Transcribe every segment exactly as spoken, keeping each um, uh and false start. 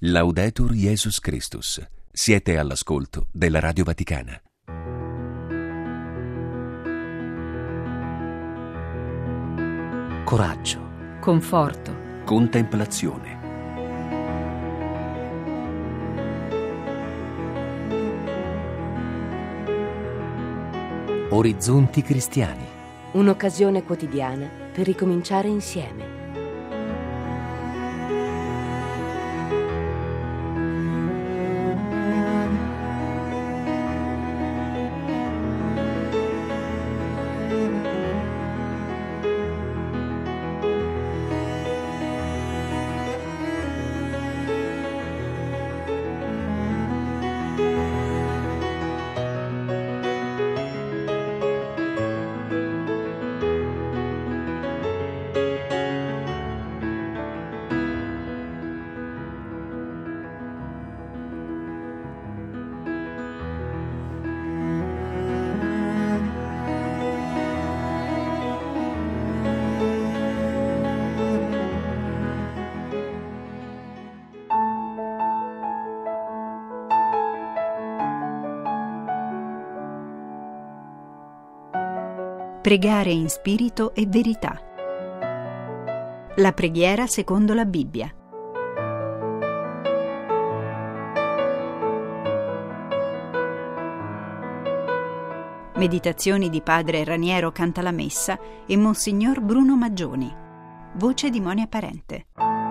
Laudetur Jesus Christus. Siete all'ascolto della Radio Vaticana. Coraggio, conforto, Contemplazione. orizzonti cristiani. Un'occasione quotidiana per ricominciare insieme. Pregare in spirito e verità. La preghiera secondo la Bibbia. Meditazioni di padre Raniero Cantalamessa e Monsignor Bruno Maggioni. Voce di Monia Parente.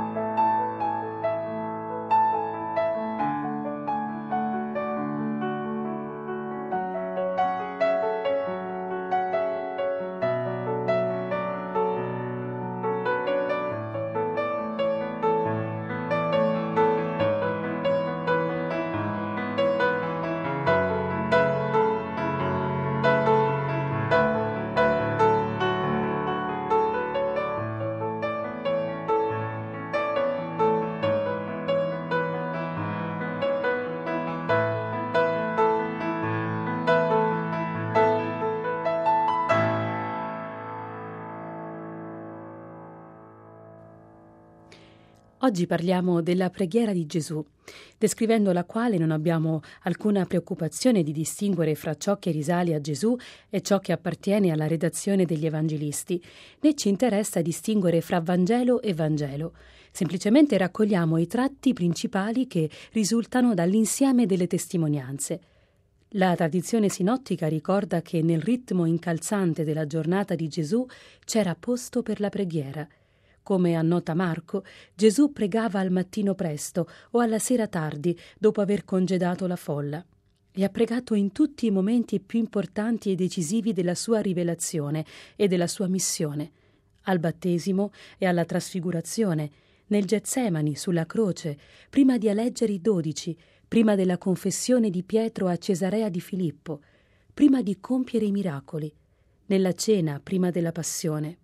Oggi parliamo della preghiera di Gesù, descrivendo la quale non abbiamo alcuna preoccupazione di distinguere fra ciò che risale a Gesù e ciò che appartiene alla redazione degli evangelisti, né ci interessa distinguere fra Vangelo e Vangelo. Semplicemente raccogliamo i tratti principali che risultano dall'insieme delle testimonianze. La tradizione sinottica ricorda che nel ritmo incalzante della giornata di Gesù c'era posto per la preghiera. Come annota Marco, Gesù pregava al mattino presto o alla sera tardi, dopo aver congedato la folla, e ha pregato in tutti i momenti più importanti e decisivi della sua rivelazione e della sua missione, al battesimo e alla trasfigurazione, nel Getsemani, sulla croce, prima di eleggere i dodici, prima della confessione di Pietro a Cesarea di Filippo, prima di compiere i miracoli, nella cena prima della passione.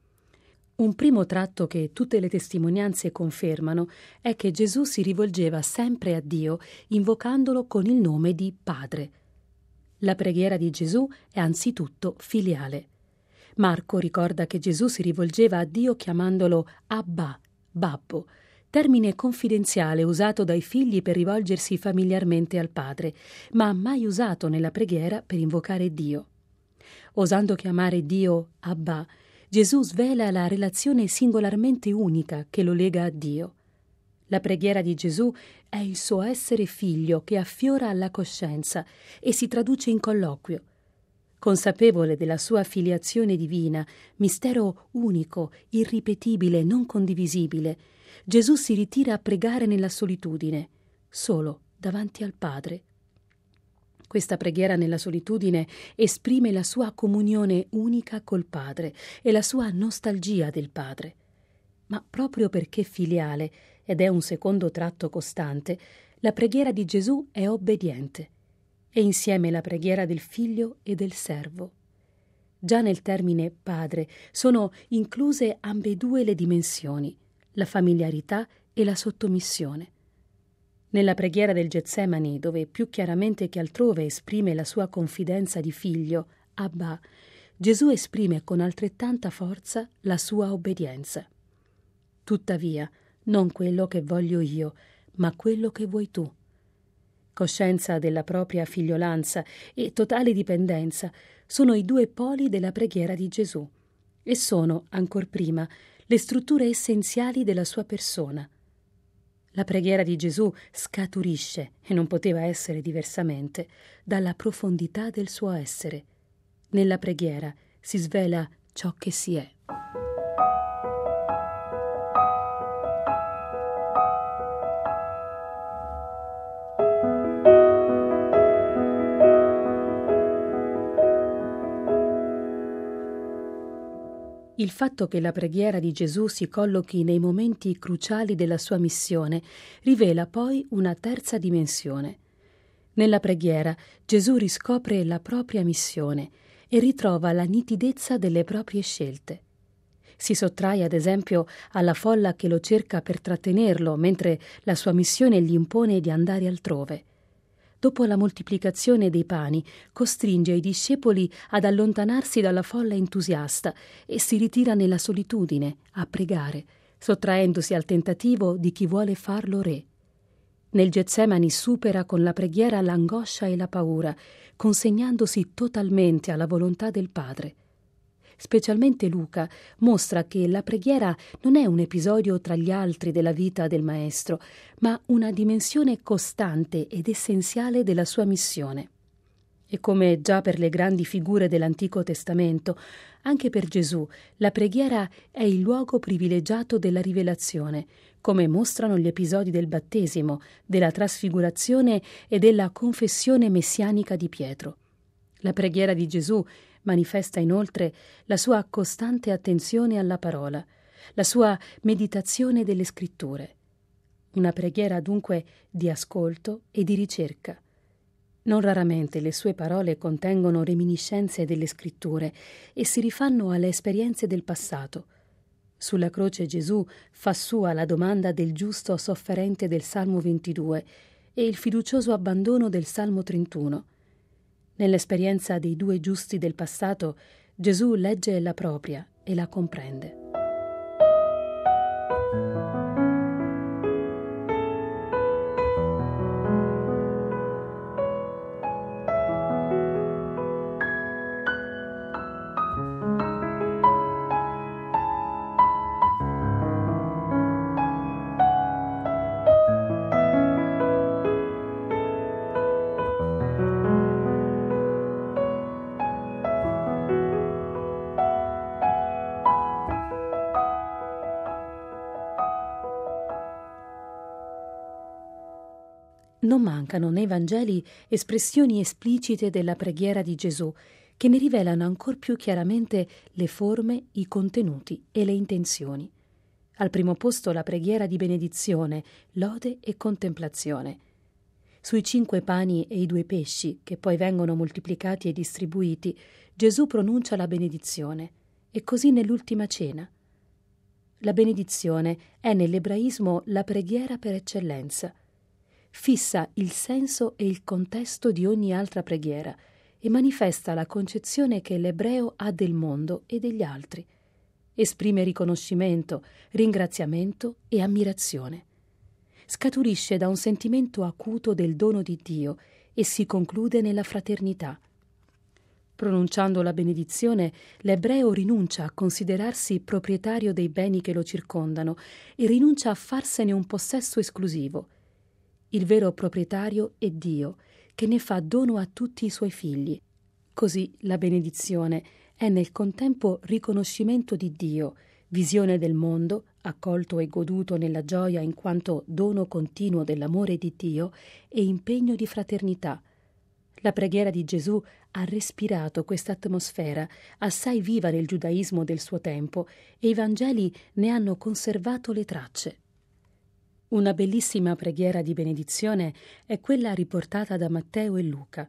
Un primo tratto che tutte le testimonianze confermano è che Gesù si rivolgeva sempre a Dio invocandolo con il nome di Padre. La preghiera di Gesù è anzitutto filiale. Marco ricorda che Gesù si rivolgeva a Dio chiamandolo Abba, Babbo, termine confidenziale usato dai figli per rivolgersi familiarmente al Padre, ma mai usato nella preghiera per invocare Dio. Osando chiamare Dio Abba, Gesù svela la relazione singolarmente unica che lo lega a Dio. La preghiera di Gesù è il suo essere figlio che affiora alla coscienza e si traduce in colloquio. Consapevole della sua filiazione divina, mistero unico, irripetibile, non condivisibile, Gesù si ritira a pregare nella solitudine, solo davanti al Padre. Questa preghiera nella solitudine esprime la sua comunione unica col Padre e la sua nostalgia del Padre. Ma proprio perché filiale, ed è un secondo tratto costante, la preghiera di Gesù è obbediente, e insieme la preghiera del Figlio e del Servo. Già nel termine Padre sono incluse ambedue le dimensioni, la familiarità e la sottomissione. Nella preghiera del Getsemani, dove più chiaramente che altrove esprime la sua confidenza di figlio, Abba, Gesù esprime con altrettanta forza la sua obbedienza. Tuttavia, non quello che voglio io, ma quello che vuoi tu. Coscienza della propria figliolanza e totale dipendenza sono i due poli della preghiera di Gesù e sono, ancor prima, le strutture essenziali della sua persona. La preghiera di Gesù scaturisce, e non poteva essere diversamente, dalla profondità del suo essere. Nella preghiera si svela ciò che si è. Il fatto che la preghiera di Gesù si collochi nei momenti cruciali della sua missione rivela poi una terza dimensione. Nella preghiera Gesù riscopre la propria missione e ritrova la nitidezza delle proprie scelte. Si sottrae, ad esempio, alla folla che lo cerca per trattenerlo, mentre la sua missione gli impone di andare altrove. Dopo la moltiplicazione dei pani, costringe i discepoli ad allontanarsi dalla folla entusiasta e si ritira nella solitudine a pregare, sottraendosi al tentativo di chi vuole farlo re. Nel Getsemani supera con la preghiera l'angoscia e la paura, consegnandosi totalmente alla volontà del Padre. Specialmente Luca mostra che la preghiera non è un episodio tra gli altri della vita del Maestro, ma una dimensione costante ed essenziale della sua missione. E come già per le grandi figure dell'Antico Testamento, anche per Gesù la preghiera è il luogo privilegiato della rivelazione, come mostrano gli episodi del battesimo, della trasfigurazione e della confessione messianica di Pietro. La preghiera di Gesù manifesta inoltre la sua costante attenzione alla parola, la sua meditazione delle scritture. Una preghiera dunque di ascolto e di ricerca. Non raramente le sue parole contengono reminiscenze delle scritture e si rifanno alle esperienze del passato. Sulla croce Gesù fa sua la domanda del giusto sofferente del Salmo ventidue e il fiducioso abbandono del Salmo trentuno. Nell'esperienza dei due giusti del passato, Gesù legge la propria e la comprende. Non mancano nei Vangeli espressioni esplicite della preghiera di Gesù che ne rivelano ancor più chiaramente le forme, i contenuti e le intenzioni. Al primo posto la preghiera di benedizione, lode e contemplazione. Sui cinque pani e i due pesci, che poi vengono moltiplicati e distribuiti, Gesù pronuncia la benedizione, e così nell'ultima cena. La benedizione è nell'ebraismo la preghiera per eccellenza. Fissa il senso e il contesto di ogni altra preghiera e manifesta la concezione che l'ebreo ha del mondo e degli altri. Esprime riconoscimento, ringraziamento e ammirazione. Scaturisce da un sentimento acuto del dono di Dio e si conclude nella fraternità. Pronunciando la benedizione, l'ebreo rinuncia a considerarsi proprietario dei beni che lo circondano e rinuncia a farsene un possesso esclusivo. Il vero proprietario è Dio, che ne fa dono a tutti i suoi figli. Così la benedizione è nel contempo riconoscimento di Dio, visione del mondo, accolto e goduto nella gioia in quanto dono continuo dell'amore di Dio e impegno di fraternità. La preghiera di Gesù ha respirato questa atmosfera assai viva nel giudaismo del suo tempo e i Vangeli ne hanno conservato le tracce. Una bellissima preghiera di benedizione è quella riportata da Matteo e Luca.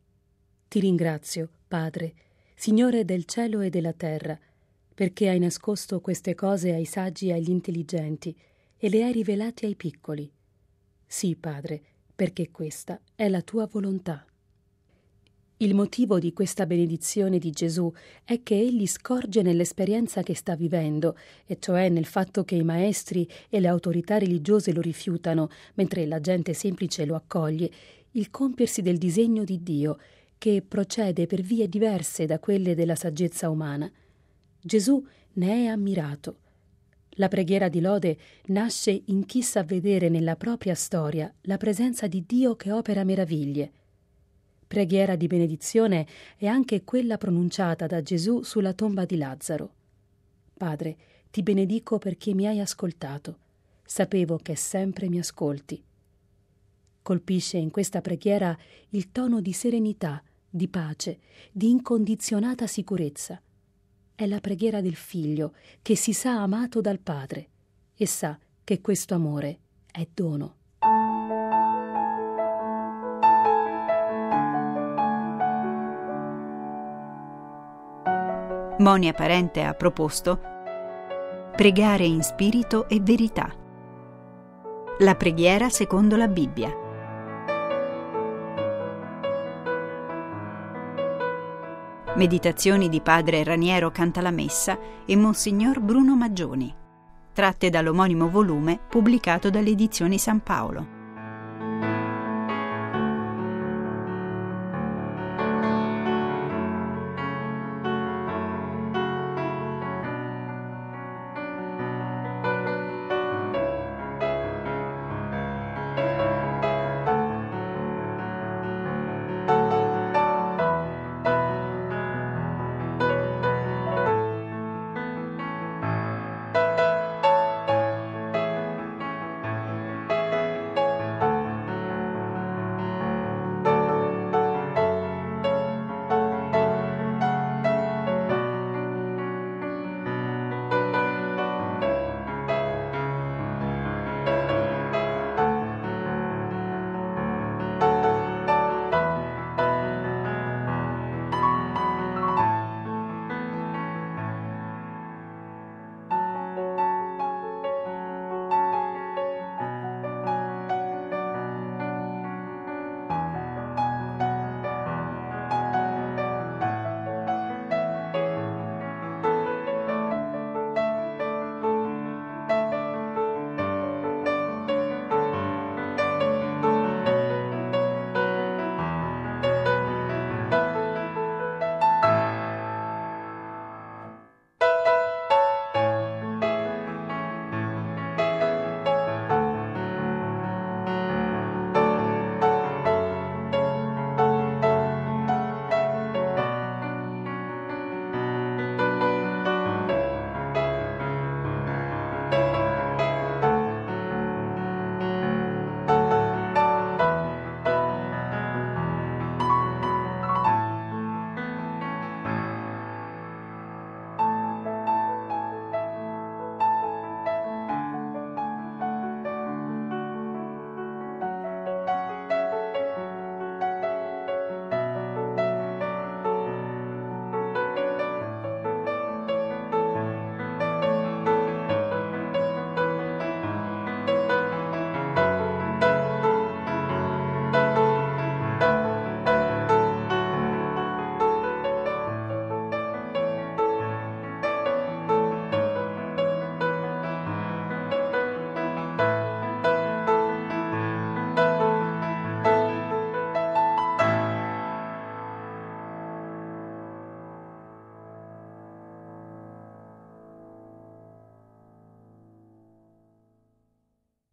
Ti ringrazio, Padre, Signore del cielo e della terra, perché hai nascosto queste cose ai saggi e agli intelligenti e le hai rivelate ai piccoli. Sì, Padre, perché questa è la tua volontà. Il motivo di questa benedizione di Gesù è che egli scorge nell'esperienza che sta vivendo, e cioè nel fatto che i maestri e le autorità religiose lo rifiutano, mentre la gente semplice lo accoglie, il compiersi del disegno di Dio, che procede per vie diverse da quelle della saggezza umana. Gesù ne è ammirato. La preghiera di lode nasce in chi sa vedere nella propria storia la presenza di Dio che opera meraviglie. Preghiera di benedizione è anche quella pronunciata da Gesù sulla tomba di Lazzaro. Padre, ti benedico perché mi hai ascoltato. Sapevo che sempre mi ascolti. Colpisce in questa preghiera il tono di serenità, di pace, di incondizionata sicurezza. È la preghiera del figlio che si sa amato dal padre e sa che questo amore è dono. Monia Parente ha proposto Pregare in spirito e verità. La preghiera secondo la Bibbia. Meditazioni di padre Raniero Cantalamessa e Monsignor Bruno Maggioni, tratte dall'omonimo volume pubblicato dalle Edizioni San Paolo.